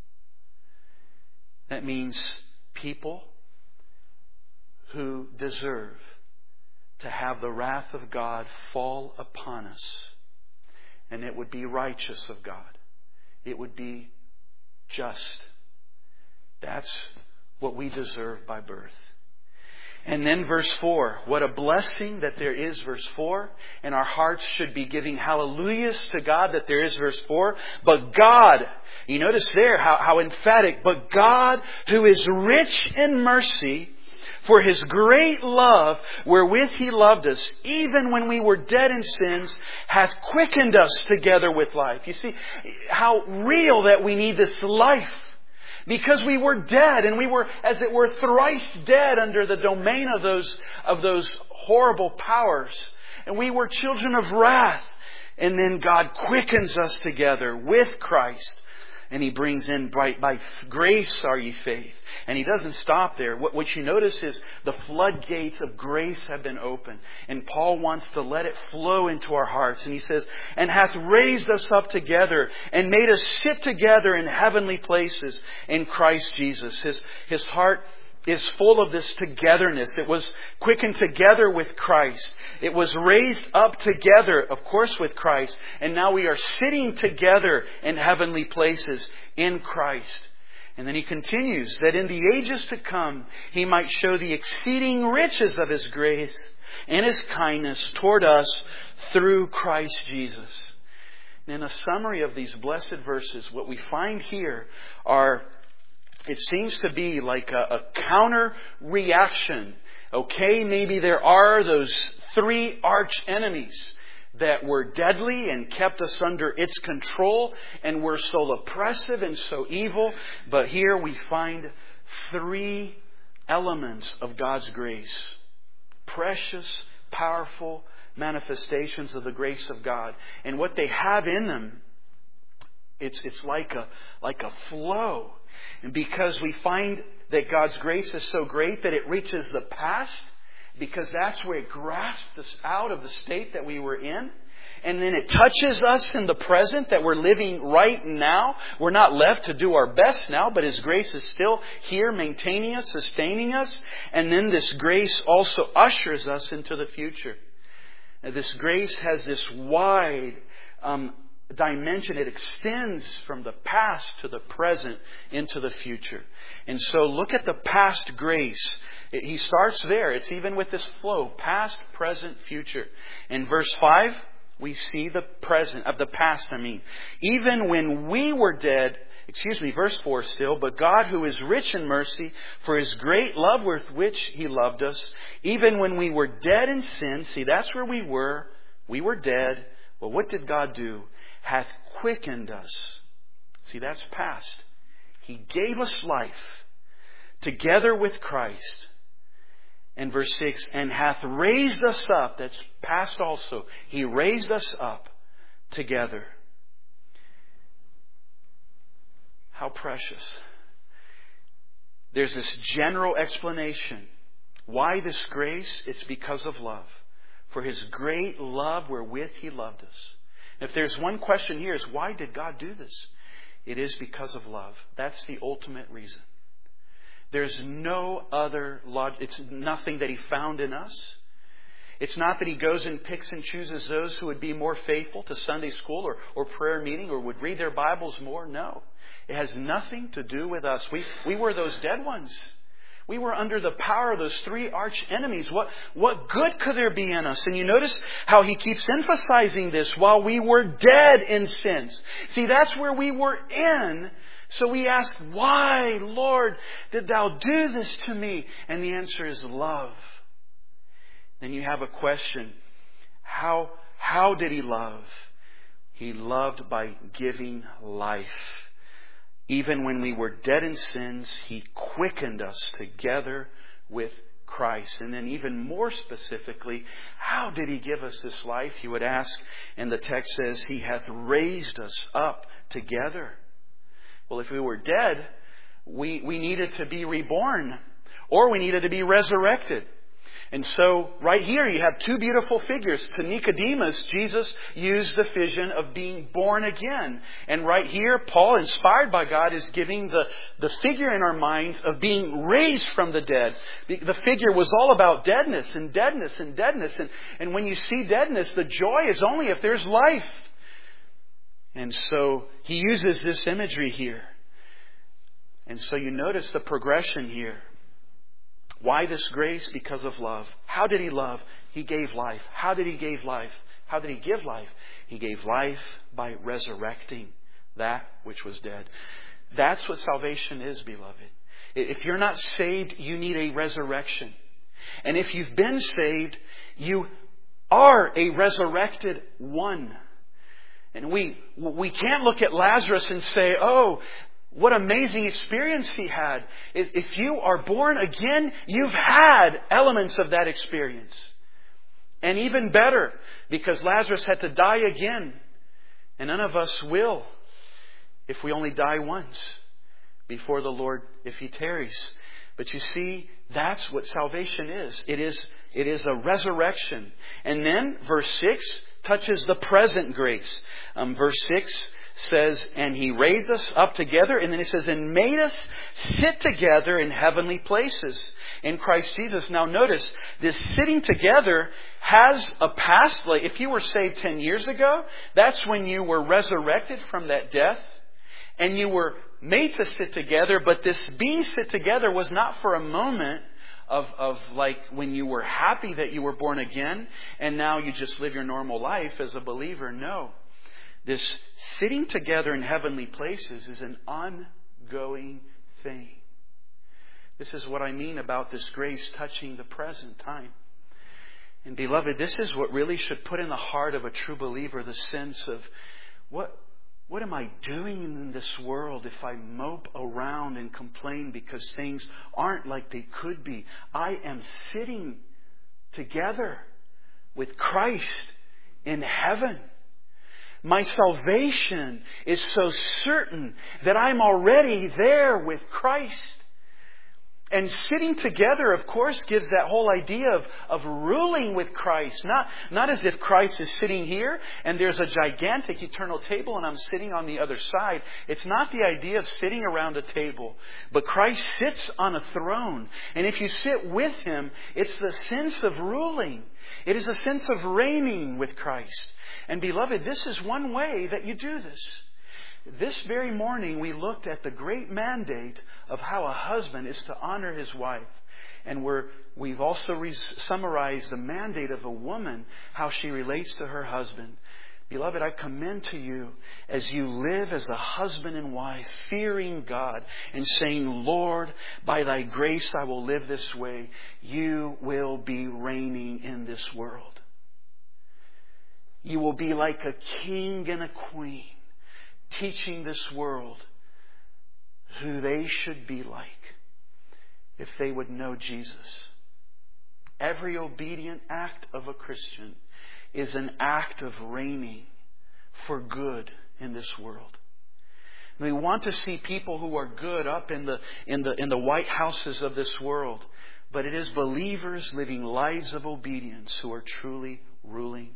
That means people who deserve to have the wrath of God fall upon us. And it would be righteous of God. It would be just. That's what we deserve by birth. And then verse 4. What a blessing that there is verse 4. And our hearts should be giving hallelujahs to God that there is verse 4. But God, you notice there how emphatic. But God, who is rich in mercy, for His great love, wherewith He loved us, even when we were dead in sins, hath quickened us together with life. You see how real that we need this life. Because we were dead, and we were, as it were, thrice dead under the domain of those horrible powers. And we were children of wrath. And then God quickens us together with Christ. And He brings in, by grace are ye faith. And He doesn't stop there. What you notice is the floodgates of grace have been opened. And Paul wants to let it flow into our hearts. And he says, and hath raised us up together and made us sit together in heavenly places in Christ Jesus. His heart is full of this togetherness. It was quickened together with Christ. It was raised up together, of course, with Christ. And now we are sitting together in heavenly places in Christ. And then he continues that in the ages to come, He might show the exceeding riches of His grace and His kindness toward us through Christ Jesus. And in a summary of these blessed verses, what we find here are, it seems to be like a counter reaction. Okay, maybe there are those three arch enemies that were deadly and kept us under its control and were so oppressive and so evil. But here we find three elements of God's grace. Precious, powerful manifestations of the grace of God. And what they have in them, it's like a flow. And because we find that God's grace is so great that it reaches the past, because that's where it grasped us out of the state that we were in. And then it touches us in the present that we're living right now. We're not left to do our best now, but His grace is still here, maintaining us, sustaining us. And then this grace also ushers us into the future. Now, this grace has this wide dimension. It extends from the past to the present into the future. And so look at the past grace. He starts there. It's even with this flow. Past, present, future. In verse 5, we see the present of the past. Even when we were dead, verse 4 still, but God, who is rich in mercy, for His great love with which He loved us, even when we were dead in sin, see, that's where we were. We were dead. Well, what did God do? Hath quickened us. See, that's past. He gave us life together with Christ. And verse 6, and hath raised us up. That's past also. He raised us up together. How precious. There's this general explanation. Why this grace? It's because of love. For His great love wherewith He loved us. If there's one question here is, why did God do this? It is because of love. That's the ultimate reason. There's no other logic. It's nothing that He found in us. It's not that He goes and picks and chooses those who would be more faithful to Sunday school or prayer meeting or would read their Bibles more. No. It has nothing to do with us. We were those dead ones. We were under the power of those three arch enemies. What good could there be in us? And you notice how He keeps emphasizing this, while we were dead in sins. See, that's where we were in. So we ask, why, Lord, did Thou do this to me? And the answer is love. Then you have a question. How did He love? He loved by giving life. Even when we were dead in sins, He quickened us together with Christ. And then even more specifically, how did He give us this life? You would ask, and the text says, He hath raised us up together. Well, if we were dead, we needed to be reborn, or we needed to be resurrected. And so, right here you have two beautiful figures. To Nicodemus, Jesus used the vision of being born again. And right here, Paul, inspired by God, is giving the figure in our minds of being raised from the dead. The figure was all about deadness and deadness and deadness. And when you see deadness, the joy is only if there's life. And so, he uses this imagery here. And so you notice the progression here. Why this grace? Because of love. How did He love? He gave life. How did He give life? How did He give life? He gave life by resurrecting that which was dead. That's what salvation is, beloved. If you're not saved, you need a resurrection. And if you've been saved, you are a resurrected one. And we can't look at Lazarus and say, oh, what amazing experience he had. If you are born again, you've had elements of that experience. And even better, because Lazarus had to die again. And none of us will, if we only die once before the Lord, if He tarries. But you see, that's what salvation is. It is a resurrection. And then verse 6 touches the present grace. Verse 6 says, and He raised us up together. And then it says, and made us sit together in heavenly places in Christ Jesus. Now notice, this sitting together has a past. Like if you were saved 10 years ago, that's when you were resurrected from that death. And you were made to sit together. But this being sit together was not for a moment of like when you were happy that you were born again. And now you just live your normal life as a believer. No. This sitting together in heavenly places is an ongoing thing. This is what I mean about this grace touching the present time. And beloved, this is what really should put in the heart of a true believer the sense of what am I doing in this world if I mope around and complain because things aren't like they could be? I am sitting together with Christ in heaven. My salvation is so certain that I'm already there with Christ. And sitting together, of course, gives that whole idea of ruling with Christ. Not as if Christ is sitting here and there's a gigantic eternal table and I'm sitting on the other side. It's not the idea of sitting around a table. But Christ sits on a throne. And if you sit with Him, it's the sense of ruling. It is a sense of reigning with Christ. And beloved, this is one way that you do this. This very morning we looked at the great mandate of how a husband is to honor his wife. And we've also summarized the mandate of a woman, how she relates to her husband. Beloved, I commend to you as you live as a husband and wife, fearing God and saying, Lord, by Thy grace I will live this way. You will be reigning in this world. You will be like a king and a queen, teaching this world who they should be like if they would know Jesus. Every obedient act of a Christian is an act of reigning for good in this world. We want to see people who are good up in the White Houses of this world, but it is believers living lives of obedience who are truly ruling,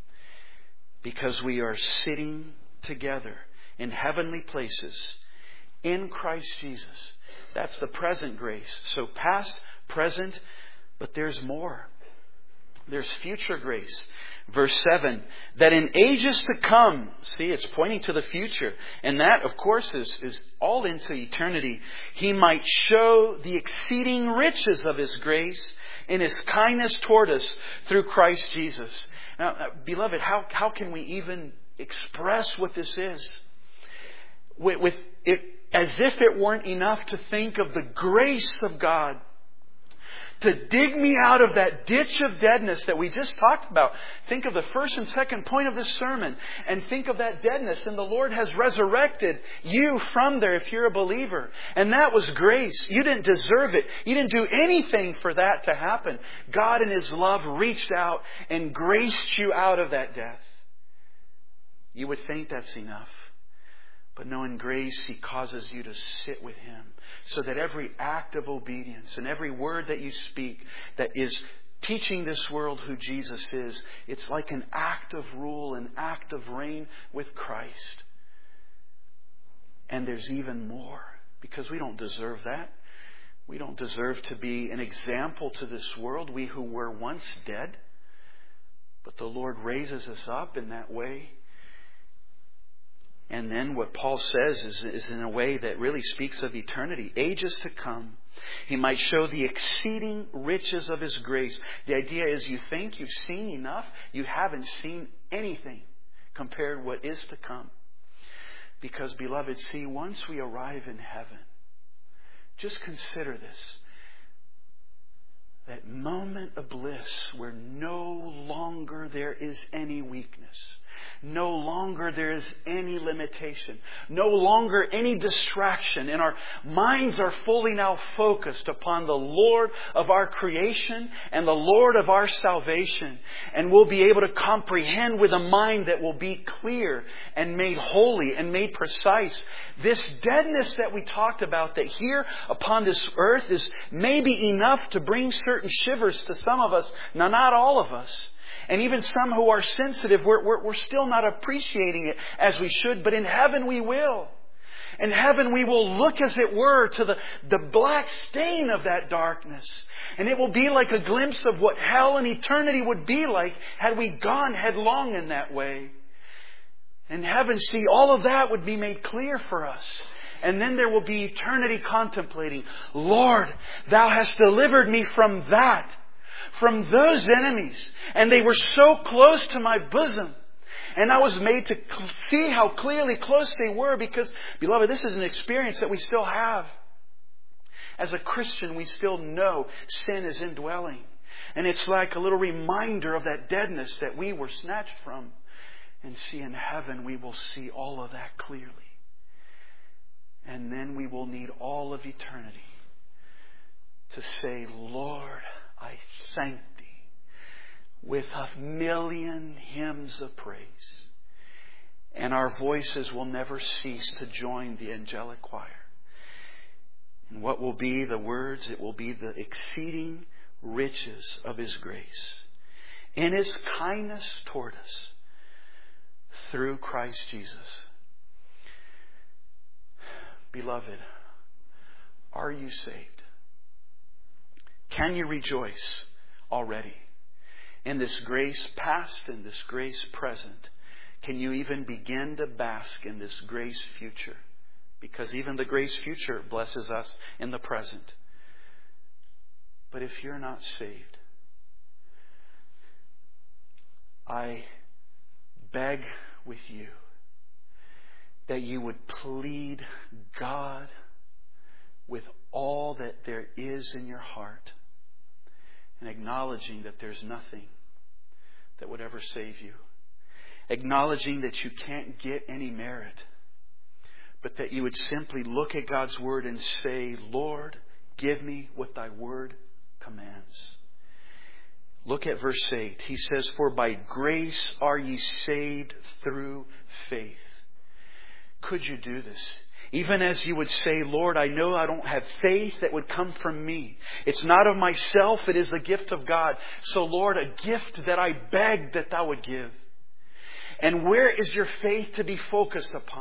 because we are sitting together in heavenly places in Christ Jesus. That's the present grace. So past, present, but there's more. There's future grace. Verse 7, that in ages to come, see, it's pointing to the future. And that, of course, is all into eternity. He might show the exceeding riches of His grace in His kindness toward us through Christ Jesus. Now, beloved, how can we even express what this is? With it, as if it weren't enough to think of the grace of God to dig me out of that ditch of deadness that we just talked about. Think of the first and second point of this sermon and think of that deadness. And the Lord has resurrected you from there if you're a believer. And that was grace. You didn't deserve it. You didn't do anything for that to happen. God in His love reached out and graced you out of that death. You would think that's enough. But no, in grace, He causes you to sit with Him so that every act of obedience and every word that you speak that is teaching this world who Jesus is, it's like an act of rule, an act of reign with Christ. And there's even more, because we don't deserve that. We don't deserve to be an example to this world, we who were once dead. But the Lord raises us up in that way. And then what Paul says is in a way that really speaks of eternity, ages to come. He might show the exceeding riches of His grace. The idea is you think you've seen enough. You haven't seen anything compared to what is to come. Because, beloved, see, once we arrive in heaven, just consider this. That moment of bliss where no longer there is any weakness. No longer there is any limitation. No longer any distraction. And our minds are fully now focused upon the Lord of our creation and the Lord of our salvation. And we'll be able to comprehend with a mind that will be clear and made holy and made precise. This deadness that we talked about, that here upon this earth is maybe enough to bring certain shivers to some of us. Now, not all of us. And even some who are sensitive, we're still not appreciating it as we should. But in heaven we will. In heaven we will look, as it were, to the black stain of that darkness. And it will be like a glimpse of what hell and eternity would be like had we gone headlong in that way. In heaven, see, all of that would be made clear for us. And then there will be eternity contemplating, Lord, Thou hast delivered me from that. From those enemies. And they were so close to my bosom. And I was made to see how clearly close they were, because, beloved, this is an experience that we still have. As a Christian, we still know sin is indwelling. And it's like a little reminder of that deadness that we were snatched from. And see, in heaven we will see all of that clearly. And then we will need all of eternity to say, Lord, I thank Thee with 1,000,000 hymns of praise. And our voices will never cease to join the angelic choir. And what will be the words? It will be the exceeding riches of His grace in His kindness toward us through Christ Jesus. Beloved, are you saved? Can you rejoice already in this grace past and this grace present? Can you even begin to bask in this grace future? Because even the grace future blesses us in the present. But if you're not saved, I beg with you that you would plead God with all that there is in your heart, and acknowledging that there's nothing that would ever save you. Acknowledging that you can't get any merit, but that you would simply look at God's Word and say, Lord, give me what Thy Word commands. Look at verse 8. He says, for by grace are ye saved through faith. Could you do this? Even as you would say, Lord, I know I don't have faith that would come from me. It's not of myself, it is the gift of God. So Lord, a gift that I beg that Thou would give. And where is your faith to be focused upon?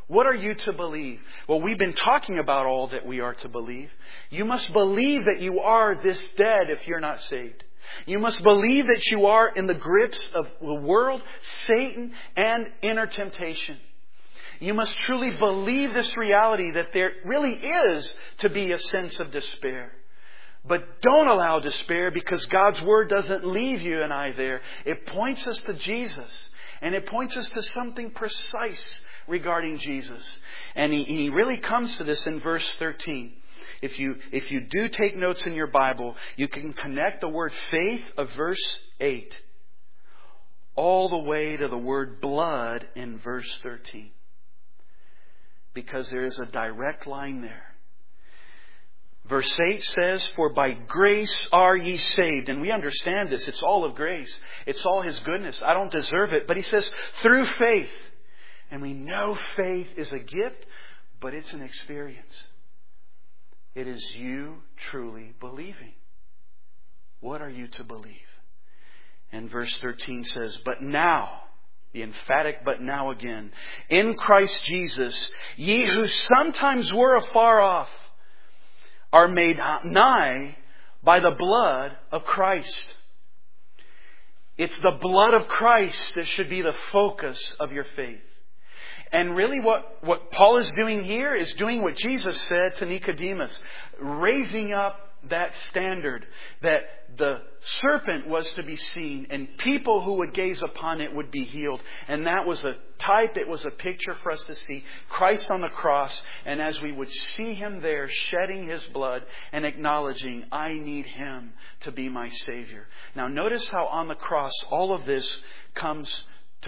What are you to believe? Well, we've been talking about all that we are to believe. You must believe that you are this dead if you're not saved. You must believe that you are in the grips of the world, Satan, and inner temptation. You must truly believe this reality that there really is to be a sense of despair. But don't allow despair, because God's Word doesn't leave you and I there. It points us to Jesus. And it points us to something precise regarding Jesus. And he really comes to this in verse 13. If you do take notes in your Bible, you can connect the word faith of verse 8 all the way to the word blood in verse 13. Because there is a direct line there. Verse 8 says, "For by grace are ye saved." And we understand this. It's all of grace. It's all His goodness. I don't deserve it. But He says, through faith. And we know faith is a gift, but it's an experience. It is you truly believing. What are you to believe? And verse 13 says, "But now," the emphatic "but now" again, "in Christ Jesus, ye who sometimes were afar off, are made nigh by the blood of Christ." It's the blood of Christ that should be the focus of your faith. And really what Paul is doing here is doing what Jesus said to Nicodemus, raising up that standard that the serpent was to be seen and people who would gaze upon it would be healed. And that was a type, it was a picture for us to see Christ on the cross. And as we would see Him there shedding His blood and acknowledging, I need Him to be my Savior. Now notice how on the cross all of this comes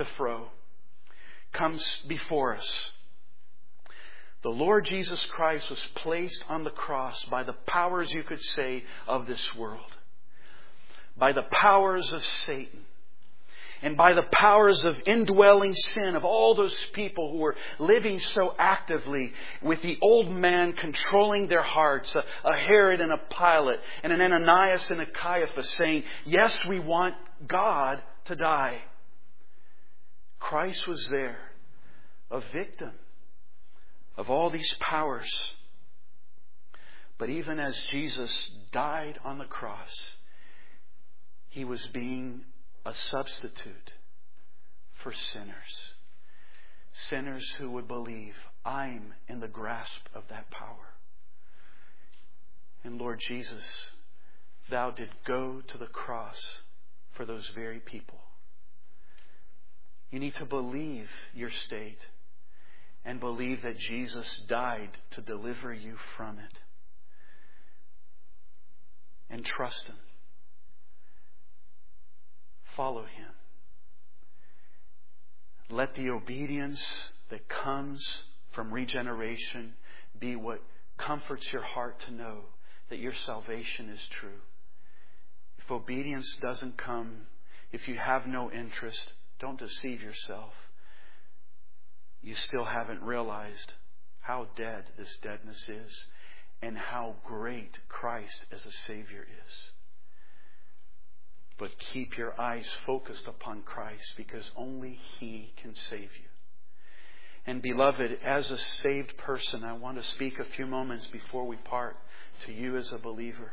before us. The Lord Jesus Christ was placed on the cross by the powers, you could say, of this world. By the powers of Satan. And by the powers of indwelling sin of all those people who were living so actively with the old man controlling their hearts. A Herod and a Pilate and an Ananias and a Caiaphas saying, yes, we want God to die. Christ was there, a victim of all these powers. But even as Jesus died on the cross, He was being a substitute for sinners. Sinners who would believe, I'm in the grasp of that power. And Lord Jesus, Thou did go to the cross for those very people. You need to believe your state and believe that Jesus died to deliver you from it. And trust Him. Follow Him. Let the obedience that comes from regeneration be what comforts your heart to know that your salvation is true. If obedience doesn't come, if you have no interest, don't deceive yourself. You still haven't realized how dead this deadness is and how great Christ as a Savior is. But keep your eyes focused upon Christ, because only He can save you. And beloved, as a saved person, I want to speak a few moments before we part to you as a believer.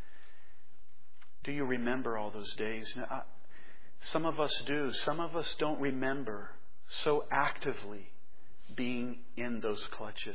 Do you remember all those days? Now, some of us do. Some of us don't remember so actively being in those clutches.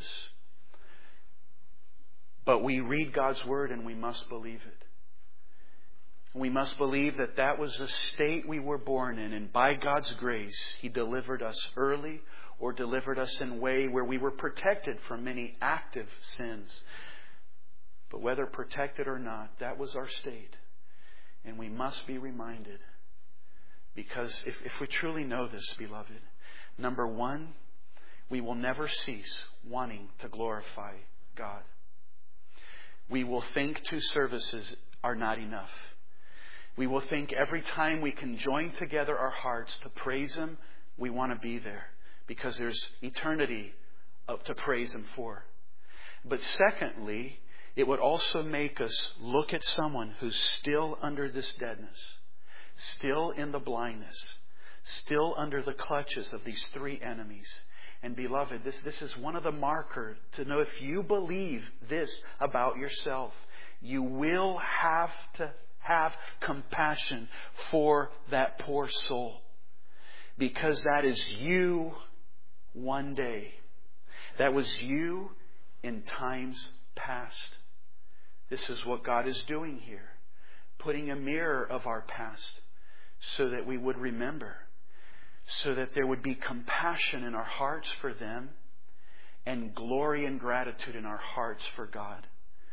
But we read God's Word and we must believe it. We must believe that that was the state we were born in. And by God's grace, He delivered us early or delivered us in a way where we were protected from many active sins. But whether protected or not, that was our state. And we must be reminded. Because if we truly know this, beloved, number one, we will never cease wanting to glorify God. We will think 2 services are not enough. We will think every time we can join together our hearts to praise Him, we want to be there. Because there's eternity to praise Him for. But secondly, it would also make us look at someone who's still under this deadness. Still in the blindness. Still under the clutches of these 3 enemies. And beloved, this is one of the markers to know if you believe this about yourself, you will have to have compassion for that poor soul. Because that is you one day. That was you in times past. This is what God is doing here. Putting a mirror of our past so that we would remember. So that there would be compassion in our hearts for them and glory and gratitude in our hearts for God.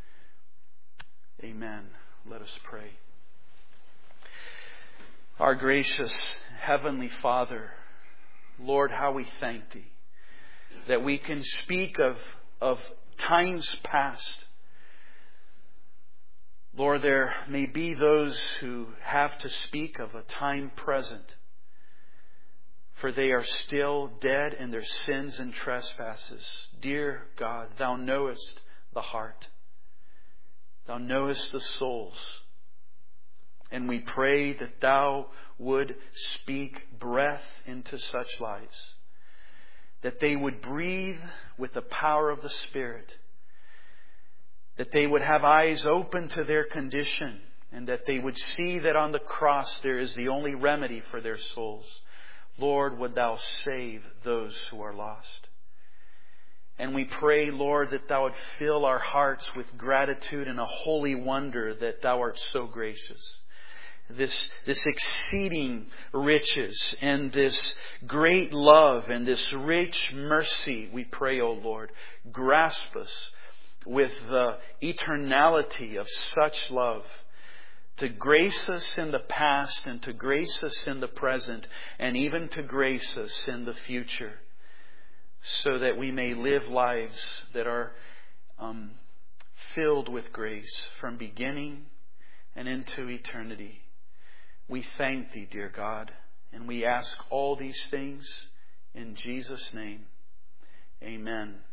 Amen. Let us pray. Our gracious Heavenly Father, Lord, how we thank Thee that we can speak of times past. Lord, there may be those who have to speak of a time present, for they are still dead in their sins and trespasses. Dear God, Thou knowest the heart. Thou knowest the souls. And we pray that Thou would speak breath into such lives. That they would breathe with the power of the Spirit. That they would have eyes open to their condition. And that they would see that on the cross there is the only remedy for their souls. Lord, would Thou save those who are lost. And we pray, Lord, that Thou would fill our hearts with gratitude and a holy wonder that Thou art so gracious. This exceeding riches and this great love and this rich mercy, we pray, O Lord, grasp us with the eternality of such love, to grace us in the past and to grace us in the present and even to grace us in the future, so that we may live lives that are filled with grace from beginning and into eternity. We thank Thee, dear God, and we ask all these things in Jesus' name. Amen.